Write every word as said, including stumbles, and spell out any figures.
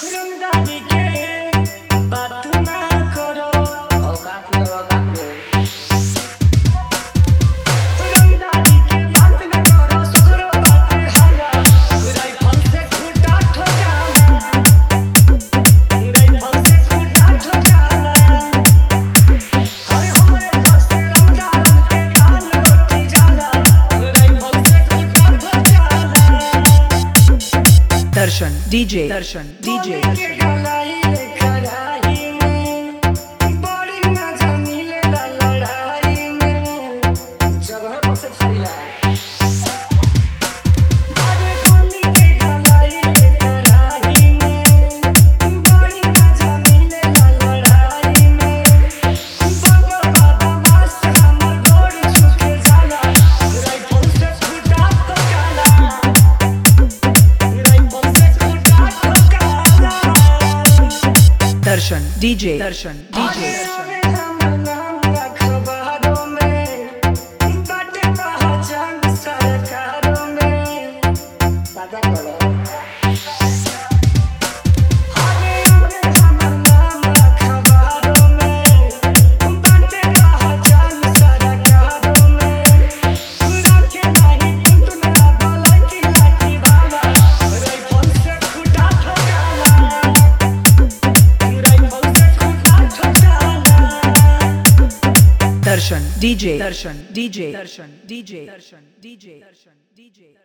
रंगदारी के बात ना करो औकात में औकात में रंगदारी के बात ना करो सगरो बात हाला राइफल से खूंटा ठोकाला राइफल से खूंटा ठोकाला हाय हमरे पास रंगदारी के कान रोटी जाला राइफल से खूंटा ठोकाला दर्शन डीजे दर्शन डीजे दर्शन डीजे दर्शन डीजे दर्शन डीजे दर्शन डीजे दर्शन डीजे दर्शन डीजे दर्शन डीजे